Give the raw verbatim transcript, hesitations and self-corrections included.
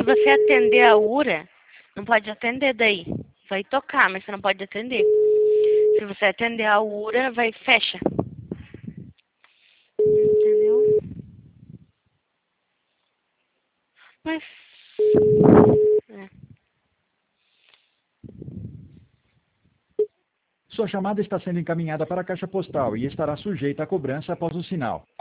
Se você atender a URA, não pode atender daí. Vai tocar, mas você não pode atender. Se você atender a URA, vai fecha. Entendeu? Mas... É. Sua chamada está sendo encaminhada para a caixa postal e estará sujeita a cobrança após o sinal.